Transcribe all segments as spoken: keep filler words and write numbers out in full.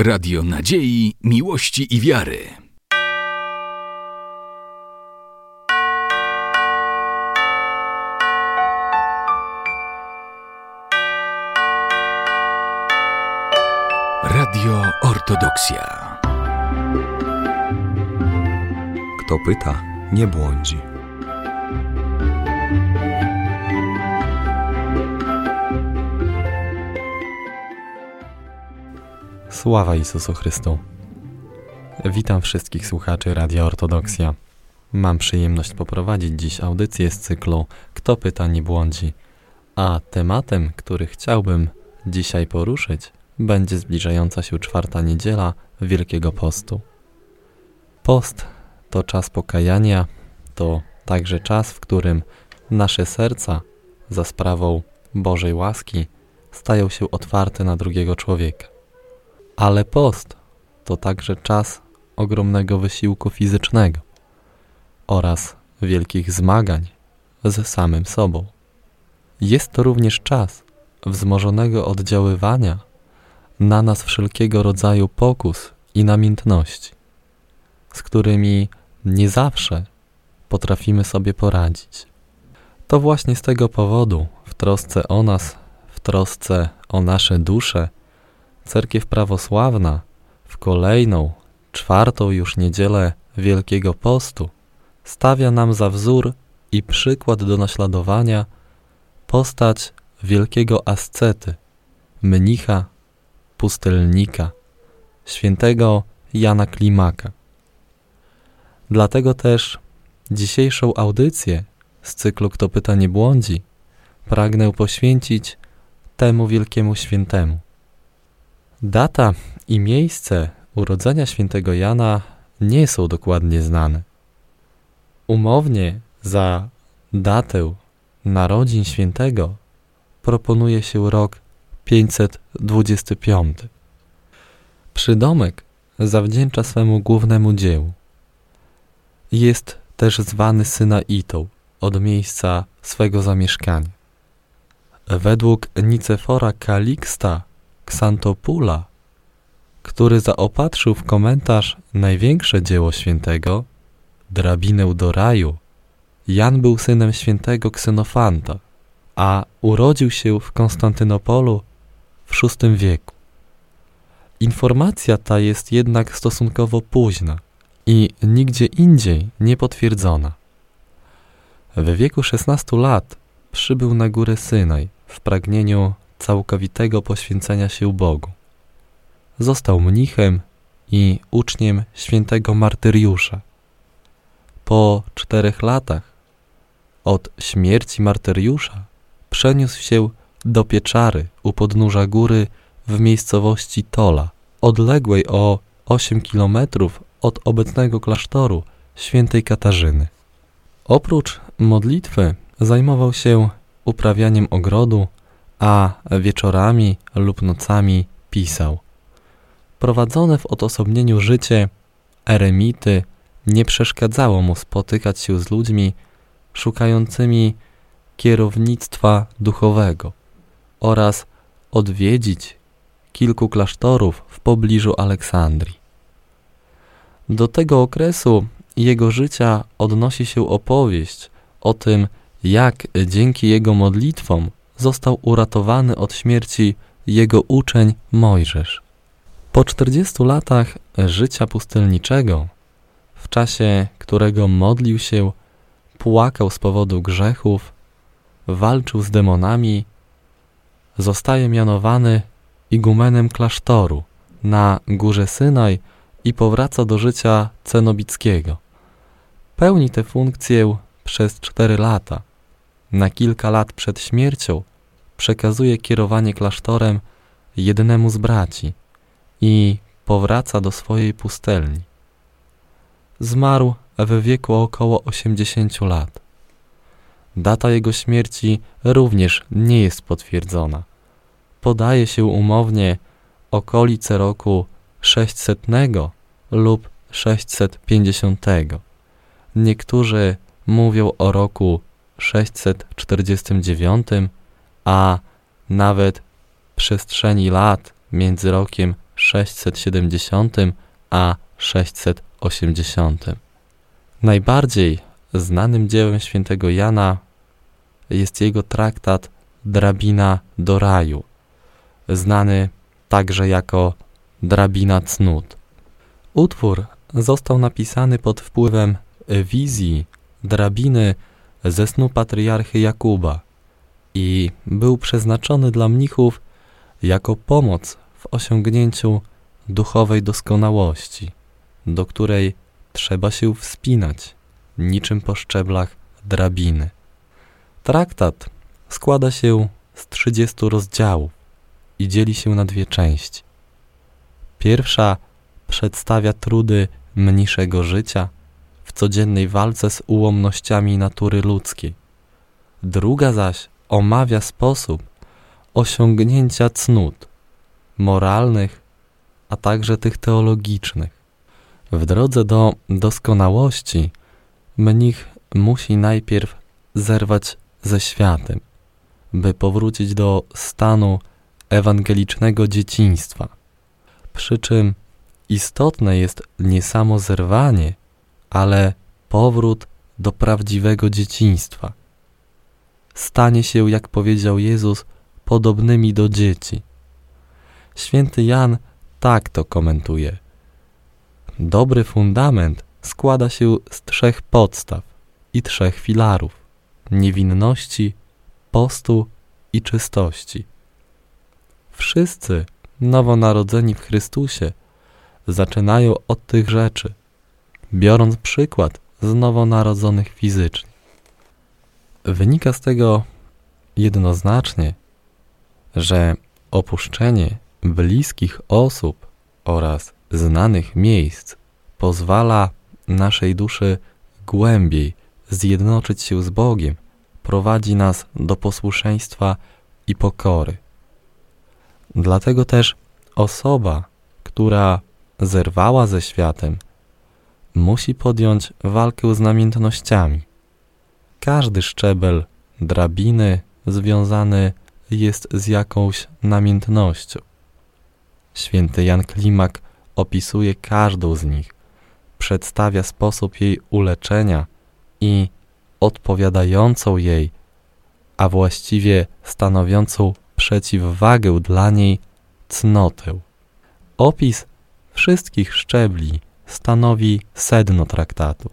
Radio Nadziei, Miłości i Wiary. Radio Ortodoksja. Kto pyta, nie błądzi. Sława Jezusu Chrystu. Witam wszystkich słuchaczy Radia Ortodoksja. Mam przyjemność poprowadzić dziś audycję z cyklu Kto pyta, nie błądzi. A tematem, który chciałbym dzisiaj poruszyć, będzie zbliżająca się czwarta niedziela Wielkiego Postu. Post to czas pokajania, to także czas, w którym nasze serca za sprawą Bożej łaski stają się otwarte na drugiego człowieka. Ale post to także czas ogromnego wysiłku fizycznego oraz wielkich zmagań z samym sobą. Jest to również czas wzmożonego oddziaływania na nas wszelkiego rodzaju pokus i namiętności, z którymi nie zawsze potrafimy sobie poradzić. To właśnie z tego powodu w trosce o nas, w trosce o nasze dusze, Cerkiew Prawosławna w kolejną, czwartą już niedzielę Wielkiego Postu stawia nam za wzór i przykład do naśladowania postać wielkiego ascety, mnicha, pustelnika, świętego Jana Klimaka. Dlatego też dzisiejszą audycję z cyklu Kto pyta, nie błądzi pragnę poświęcić temu wielkiemu świętemu. Data i miejsce urodzenia świętego Jana nie są dokładnie znane. Umownie za datę narodzin świętego proponuje się rok pięćset dwudziesty piąty. Przydomek zawdzięcza swemu głównemu dziełu. Jest też zwany Synaitą od miejsca swego zamieszkania. Według Nicefora Kaliksta Ksantopula, który zaopatrzył w komentarz największe dzieło świętego, Drabinę do raju, Jan był synem świętego Ksenofanta, a urodził się w Konstantynopolu w szóstym wieku. Informacja ta jest jednak stosunkowo późna i nigdzie indziej niepotwierdzona. W wieku szesnastu lat przybył na górę Synaj w pragnieniu całkowitego poświęcenia się Bogu. Został mnichem i uczniem świętego Martyriusza. Po czterech latach od śmierci Martyriusza przeniósł się do pieczary u podnóża góry w miejscowości Tola, odległej o osiem kilometrów od obecnego klasztoru świętej Katarzyny. Oprócz modlitwy zajmował się uprawianiem ogrodu, a wieczorami lub nocami pisał. Prowadzone w odosobnieniu życie eremity nie przeszkadzało mu spotykać się z ludźmi szukającymi kierownictwa duchowego oraz odwiedzić kilku klasztorów w pobliżu Aleksandrii. Do tego okresu jego życia odnosi się opowieść o tym, jak dzięki jego modlitwom został uratowany od śmierci jego uczeń Mojżesz. Po czterdziestu latach życia pustelniczego, w czasie którego modlił się, płakał z powodu grzechów, walczył z demonami, zostaje mianowany igumenem klasztoru na górze Synaj i powraca do życia cenobickiego. Pełni tę funkcję przez cztery lata. Na kilka lat przed śmiercią przekazuje kierowanie klasztorem jednemu z braci i powraca do swojej pustelni. Zmarł w wieku około osiemdziesięciu lat. Data jego śmierci również nie jest potwierdzona. Podaje się umownie okolice roku sześćsetnego lub sześćset pięćdziesiątego. Niektórzy mówią o roku sześćset czterdziestym dziewiątym, a nawet przestrzeni lat między rokiem sześćset siedemdziesiątym a sześćset osiemdziesiątym. Najbardziej znanym dziełem świętego Jana jest jego traktat Drabina do raju, znany także jako Drabina cnót. Utwór został napisany pod wpływem wizji drabiny ze snu patriarchy Jakuba i był przeznaczony dla mnichów jako pomoc w osiągnięciu duchowej doskonałości, do której trzeba się wspinać niczym po szczeblach drabiny. Traktat składa się z trzydziestu rozdziałów i dzieli się na dwie części. Pierwsza przedstawia trudy mniszego życia w codziennej walce z ułomnościami natury ludzkiej. Druga zaś omawia sposób osiągnięcia cnót moralnych, a także tych teologicznych. W drodze do doskonałości mnich musi najpierw zerwać ze światem, by powrócić do stanu ewangelicznego dzieciństwa. Przy czym istotne jest nie samo zerwanie, ale powrót do prawdziwego dzieciństwa. Stanie się, jak powiedział Jezus, podobnymi do dzieci. Święty Jan tak to komentuje. Dobry fundament składa się z trzech podstaw i trzech filarów: niewinności, postu i czystości. Wszyscy nowonarodzeni w Chrystusie zaczynają od tych rzeczy, biorąc przykład z nowonarodzonych fizycznie. Wynika z tego jednoznacznie, że opuszczenie bliskich osób oraz znanych miejsc pozwala naszej duszy głębiej zjednoczyć się z Bogiem, prowadzi nas do posłuszeństwa i pokory. Dlatego też osoba, która zerwała ze światem, musi podjąć walkę z namiętnościami. Każdy szczebel drabiny związany jest z jakąś namiętnością. Święty Jan Klimak opisuje każdą z nich, przedstawia sposób jej uleczenia i odpowiadającą jej, a właściwie stanowiącą przeciwwagę dla niej cnotę. Opis wszystkich szczebli stanowi sedno traktatu.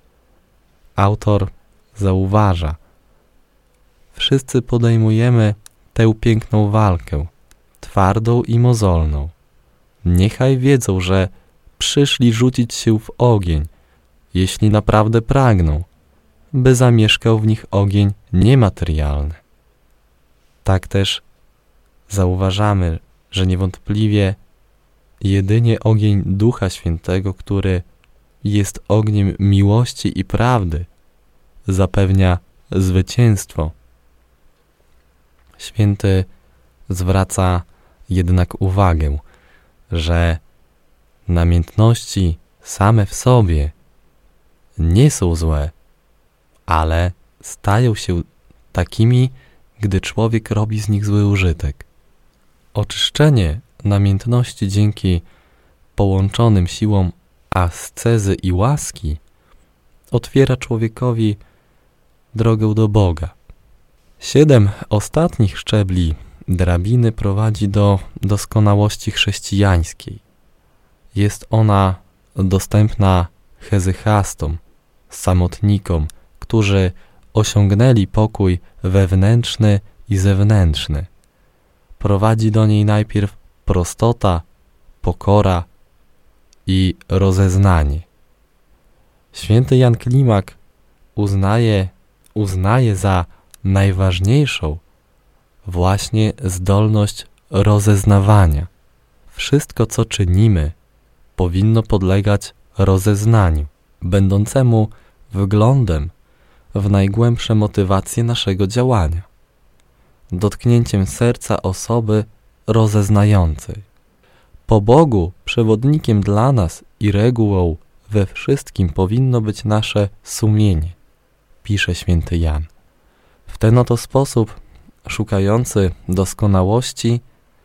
Autor zauważa: wszyscy podejmujemy tę piękną walkę, twardą i mozolną. Niechaj wiedzą, że przyszli rzucić się w ogień, jeśli naprawdę pragną, by zamieszkał w nich ogień niematerialny. Tak też zauważamy, że niewątpliwie jedynie ogień Ducha Świętego, który jest ogniem miłości i prawdy, zapewnia zwycięstwo. Święty zwraca jednak uwagę, że namiętności same w sobie nie są złe, ale stają się takimi, gdy człowiek robi z nich zły użytek. Oczyszczenie namiętności dzięki połączonym siłom ascezy i łaski otwiera człowiekowi drogę do Boga. Siedem ostatnich szczebli drabiny prowadzi do doskonałości chrześcijańskiej. Jest ona dostępna hezychastom, samotnikom, którzy osiągnęli pokój wewnętrzny i zewnętrzny. Prowadzi do niej najpierw prostota, pokora i rozeznanie. Święty Jan Klimak uznaje, uznaje za najważniejszą właśnie zdolność rozeznawania. Wszystko, co czynimy, powinno podlegać rozeznaniu, będącemu wglądem w najgłębsze motywacje naszego działania, dotknięciem serca osoby rozeznającej. Po Bogu przewodnikiem dla nas i regułą we wszystkim powinno być nasze sumienie, pisze święty Jan. W ten oto sposób szukający doskonałości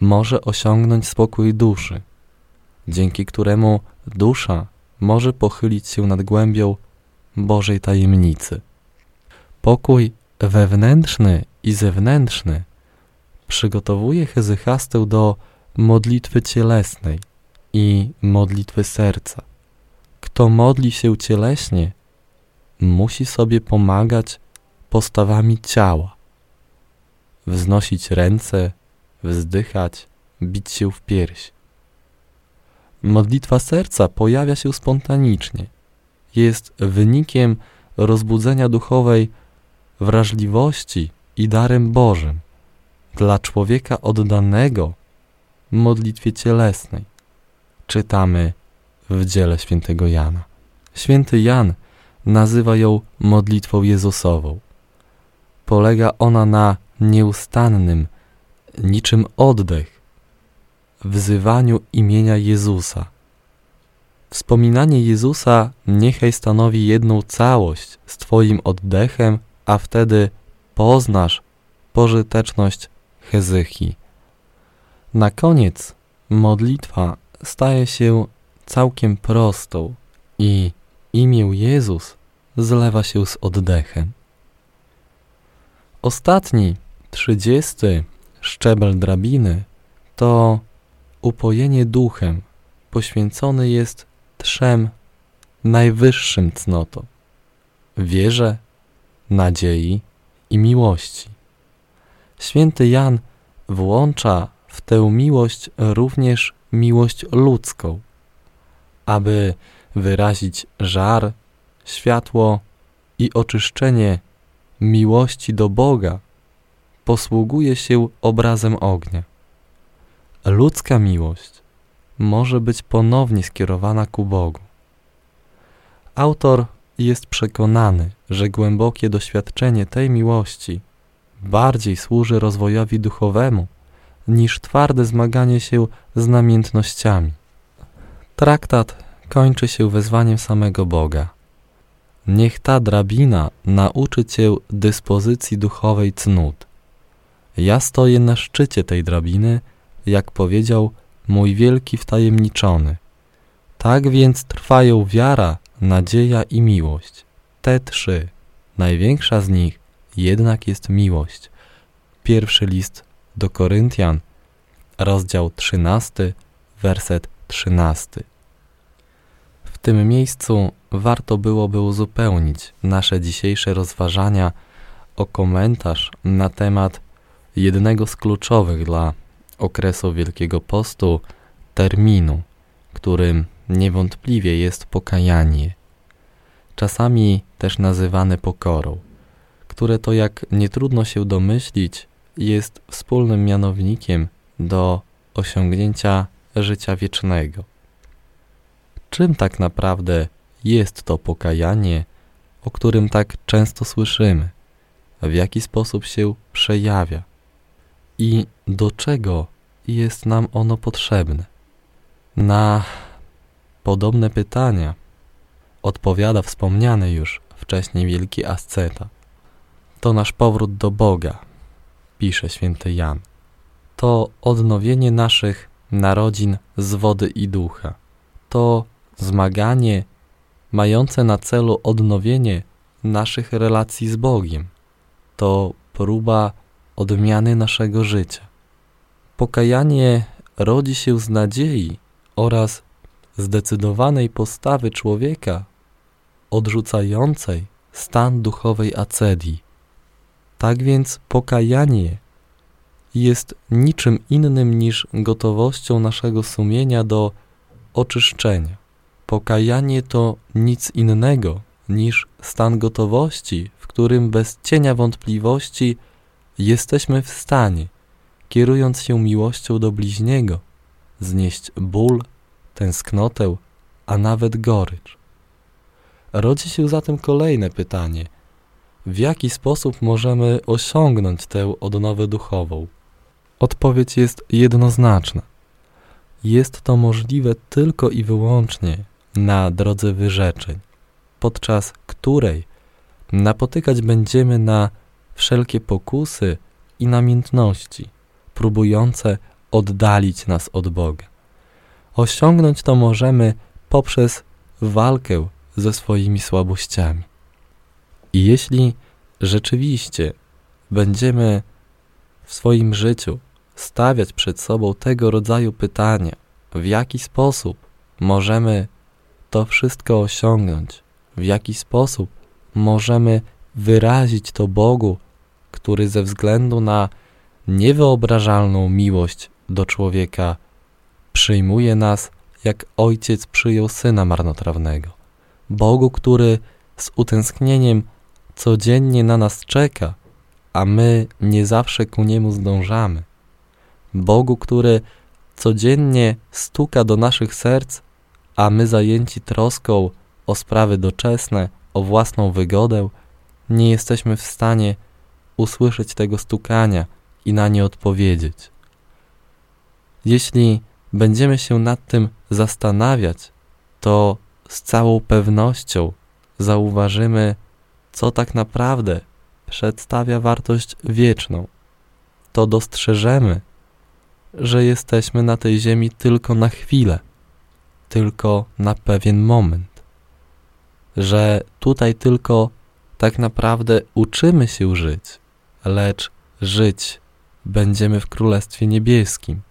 może osiągnąć spokój duszy, dzięki któremu dusza może pochylić się nad głębią Bożej tajemnicy. Pokój wewnętrzny i zewnętrzny przygotowuje Hezychastę do modlitwy cielesnej i modlitwy serca. Kto modli się cieleśnie, musi sobie pomagać postawami ciała, wznosić ręce, wzdychać, bić się w pierś. Modlitwa serca pojawia się spontanicznie. Jest wynikiem rozbudzenia duchowej wrażliwości i darem Bożym dla człowieka oddanego modlitwie cielesnej. Czytamy w dziele świętego Jana. Święty Jan nazywa ją modlitwą Jezusową. Polega ona na nieustannym, niczym oddech, wzywaniu imienia Jezusa. Wspominanie Jezusa niechaj stanowi jedną całość z Twoim oddechem, a wtedy poznasz pożyteczność Hezychi. Na koniec modlitwa staje się całkiem prostą i imię Jezus zlewa się z oddechem. Ostatni, trzydziesty szczebel drabiny to upojenie duchem, poświęcony jest trzem najwyższym cnotom: wierze, nadziei i miłości. Święty Jan włącza w tę miłość również miłość ludzką, aby wyrazić żar, światło i oczyszczenie miłości do Boga. Posługuje się obrazem ognia. Ludzka miłość może być ponownie skierowana ku Bogu. Autor jest przekonany, że głębokie doświadczenie tej miłości bardziej służy rozwojowi duchowemu niż twarde zmaganie się z namiętnościami. Traktat kończy się wezwaniem samego Boga. Niech ta drabina nauczy Cię dyspozycji duchowej cnót. Ja stoję na szczycie tej drabiny, jak powiedział mój wielki wtajemniczony. Tak więc trwają wiara, nadzieja i miłość. Te trzy. Największa z nich jednak jest miłość. Pierwszy list do Koryntian, rozdział trzynasty, werset trzynasty. W tym miejscu warto byłoby uzupełnić nasze dzisiejsze rozważania o komentarz na temat jednego z kluczowych dla okresu Wielkiego Postu terminu, którym niewątpliwie jest pokajanie, czasami też nazywane pokorą, które to, jak nie trudno się domyślić, jest wspólnym mianownikiem do osiągnięcia życia wiecznego. Czym tak naprawdę jest to pokajanie, o którym tak często słyszymy? W jaki sposób się przejawia? I do czego jest nam ono potrzebne? Na podobne pytania odpowiada wspomniany już wcześniej wielki asceta. To nasz powrót do Boga, pisze święty Jan. To odnowienie naszych narodzin z wody i ducha. To zmaganie mające na celu odnowienie naszych relacji z Bogiem. To próba odmiany naszego życia. Pokajanie rodzi się z nadziei oraz zdecydowanej postawy człowieka odrzucającej stan duchowej acedii. Tak więc pokajanie jest niczym innym niż gotowością naszego sumienia do oczyszczenia. Pokajanie to nic innego niż stan gotowości, w którym bez cienia wątpliwości jesteśmy w stanie, kierując się miłością do bliźniego, znieść ból, tęsknotę, a nawet gorycz. Rodzi się zatem kolejne pytanie: w jaki sposób możemy osiągnąć tę odnowę duchową? Odpowiedź jest jednoznaczna. Jest to możliwe tylko i wyłącznie na drodze wyrzeczeń, podczas której napotykać będziemy na wszelkie pokusy i namiętności, próbujące oddalić nas od Boga. Osiągnąć to możemy poprzez walkę ze swoimi słabościami. I jeśli rzeczywiście będziemy w swoim życiu stawiać przed sobą tego rodzaju pytania, w jaki sposób możemy to wszystko osiągnąć, w jaki sposób możemy wyrazić to Bogu, który ze względu na niewyobrażalną miłość do człowieka przyjmuje nas, jak ojciec przyjął syna marnotrawnego. Bogu, który z utęsknieniem codziennie na nas czeka, a my nie zawsze ku Niemu zdążamy. Bogu, który codziennie stuka do naszych serc, a my zajęci troską o sprawy doczesne, o własną wygodę, nie jesteśmy w stanie usłyszeć tego stukania i na nie odpowiedzieć. Jeśli będziemy się nad tym zastanawiać, to z całą pewnością zauważymy, co tak naprawdę przedstawia wartość wieczną. To dostrzeżemy, że jesteśmy na tej ziemi tylko na chwilę, tylko na pewien moment, że tutaj tylko tak naprawdę uczymy się żyć, lecz żyć będziemy w Królestwie Niebieskim.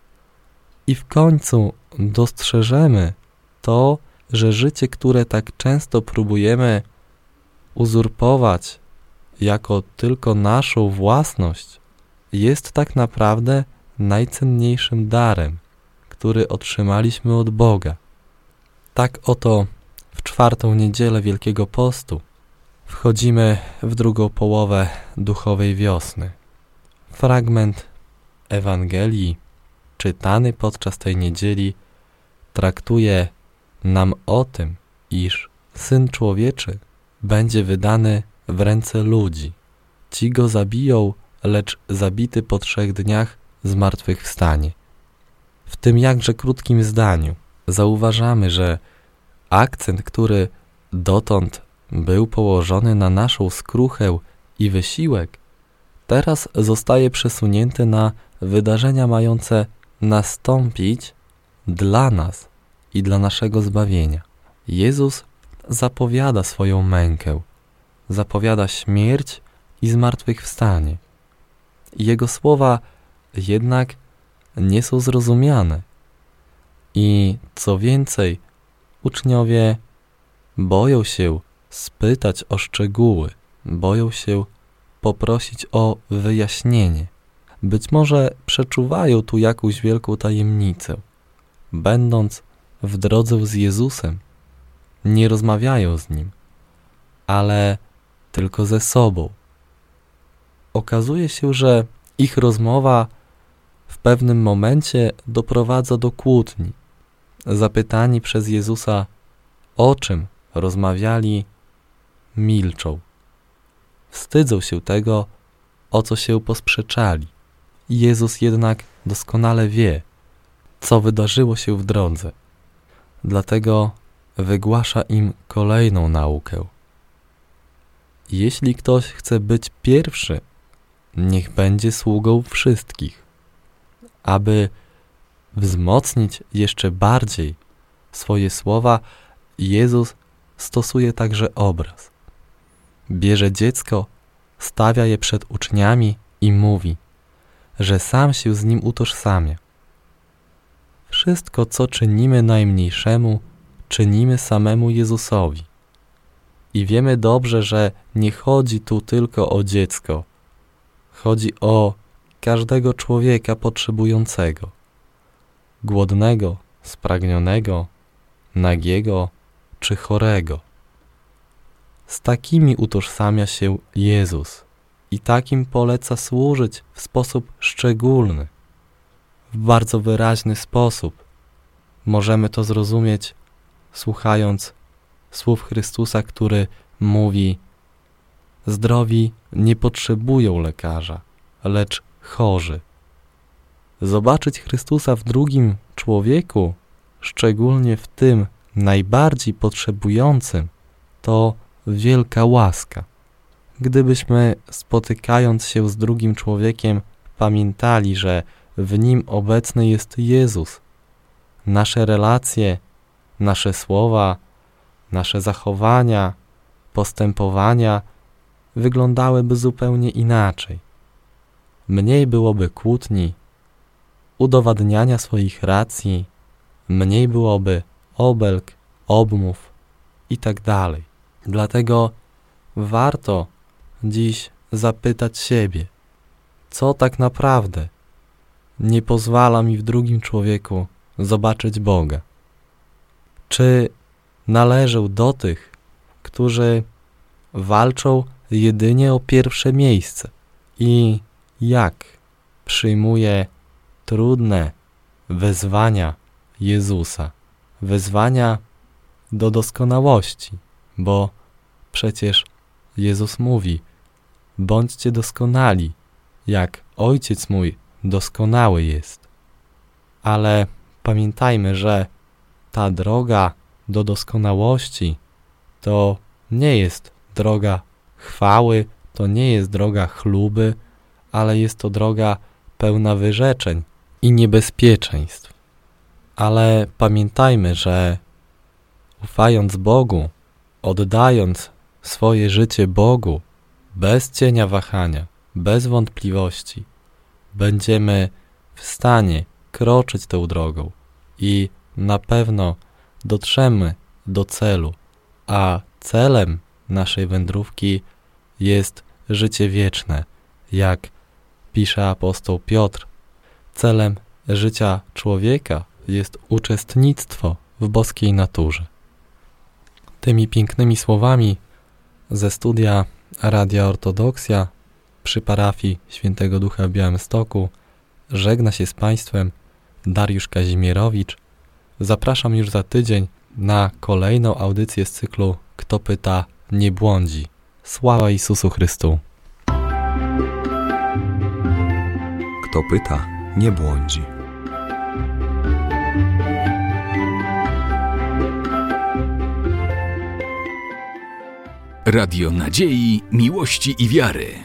I w końcu dostrzeżemy to, że życie, które tak często próbujemy uzurpować jako tylko naszą własność, jest tak naprawdę najcenniejszym darem, który otrzymaliśmy od Boga. Tak oto w czwartą niedzielę Wielkiego Postu wchodzimy w drugą połowę duchowej wiosny. Fragment Ewangelii czytany podczas tej niedzieli traktuje nam o tym, iż Syn Człowieczy będzie wydany w ręce ludzi. Ci go zabiją, lecz zabity po trzech dniach zmartwychwstanie. W tym jakże krótkim zdaniu zauważamy, że akcent, który dotąd był położony na naszą skruchę i wysiłek, teraz zostaje przesunięty na wydarzenia mające nastąpić dla nas i dla naszego zbawienia. Jezus zapowiada swoją mękę, zapowiada śmierć i zmartwychwstanie. Jego słowa jednak nie są zrozumiane. I co więcej, uczniowie boją się spytać o szczegóły, boją się poprosić o wyjaśnienie. Być może przeczuwają tu jakąś wielką tajemnicę. Będąc w drodze z Jezusem, nie rozmawiają z Nim, ale tylko ze sobą. Okazuje się, że ich rozmowa w pewnym momencie doprowadza do kłótni. Zapytani przez Jezusa, o czym rozmawiali, milczą. Wstydzą się tego, o co się posprzeczali. Jezus jednak doskonale wie, co wydarzyło się w drodze. Dlatego wygłasza im kolejną naukę. Jeśli ktoś chce być pierwszy, niech będzie sługą wszystkich. Aby wzmocnić jeszcze bardziej swoje słowa, Jezus stosuje także obraz. Bierze dziecko, stawia je przed uczniami i mówi, że sam się z nim utożsamia. Wszystko, co czynimy najmniejszemu, czynimy samemu Jezusowi. I wiemy dobrze, że nie chodzi tu tylko o dziecko. Chodzi o każdego człowieka potrzebującego. Głodnego, spragnionego, nagiego czy chorego. Z takimi utożsamia się Jezus i takim poleca służyć w sposób szczególny. W bardzo wyraźny sposób możemy to zrozumieć, słuchając słów Chrystusa, który mówi: zdrowi nie potrzebują lekarza, lecz chorzy. Zobaczyć Chrystusa w drugim człowieku, szczególnie w tym najbardziej potrzebującym, to wielka łaska. Gdybyśmy, spotykając się z drugim człowiekiem, pamiętali, że w nim obecny jest Jezus, nasze relacje, nasze słowa, nasze zachowania, postępowania wyglądałyby zupełnie inaczej. Mniej byłoby kłótni, udowadniania swoich racji, mniej byłoby obelg, obmów i tak dalej. Dlatego warto dziś zapytać siebie, co tak naprawdę nie pozwala mi w drugim człowieku zobaczyć Boga. Czy należę do tych, którzy walczą jedynie o pierwsze miejsce i jak przyjmuję trudne wezwania Jezusa, wezwania do doskonałości, bo przecież Jezus mówi: bądźcie doskonali, jak Ojciec mój doskonały jest. Ale pamiętajmy, że ta droga do doskonałości to nie jest droga chwały, to nie jest droga chluby, ale jest to droga pełna wyrzeczeń i niebezpieczeństw. Ale pamiętajmy, że ufając Bogu, oddając swoje życie Bogu, bez cienia wahania, bez wątpliwości, będziemy w stanie kroczyć tą drogą i na pewno dotrzemy do celu, a celem naszej wędrówki jest życie wieczne, jak pisze apostoł Piotr. Celem życia człowieka jest uczestnictwo w boskiej naturze. Tymi pięknymi słowami ze studia Radia Ortodoksja przy parafii Świętego Ducha w Białymstoku żegna się z Państwem Dariusz Kazimierowicz. Zapraszam już za tydzień na kolejną audycję z cyklu Kto pyta, nie błądzi. Sława Jezusu Chrystu. Kto pyta, nie błądzi. Radio Nadziei, Miłości i Wiary.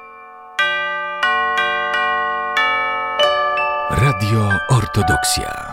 Radio Ortodoksja.